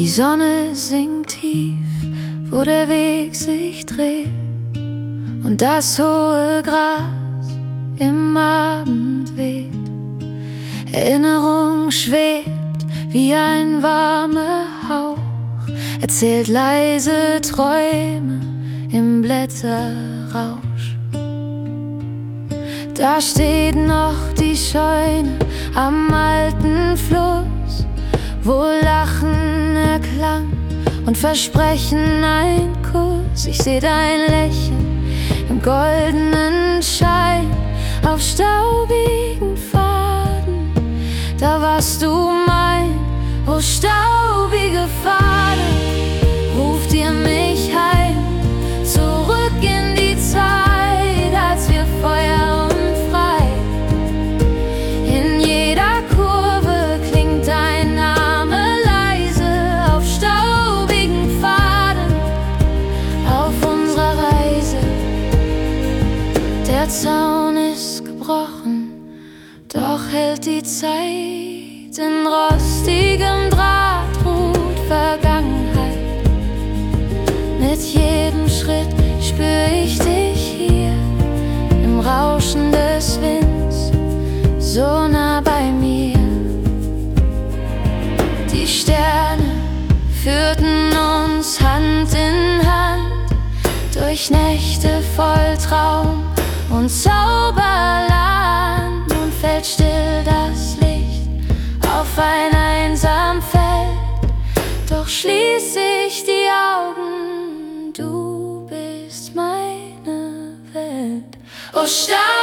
Die Sonne sinkt tief, wo der Weg sich dreht, und das hohe Gras im Abend weht. Erinnerung schwebt wie ein warmer Hauch, erzählt leise Träume im Blätterrausch. Da steht noch die Scheune am alten Fluss, wo Lachen erklang und Versprechen ein Kuss. Ich seh dein Lächeln im goldenen Schein auf staubigen Pfaden. Da warst du mein, oh staubige Pfade, ruft ihr mich heim, zurück in die Zeit, als wir Feuer und frei. In jeder Kurve klingt dein Name leise auf staubigen Pfaden, auf unserer Reise. Der Zaun ist gebrochen, doch hält die Zeit. In rostigem Draht ruht Vergangenheit. Mit jedem Schritt spür ich dich hier im Rauschen des Winds, so nah bei mir. Die Sterne führten uns Hand in Hand durch Nächte voll Traum und Zauberland. Nun fällt still das Licht auf ein einsam Feld, doch schließ ich die Augen, du bist meine Welt. Oh,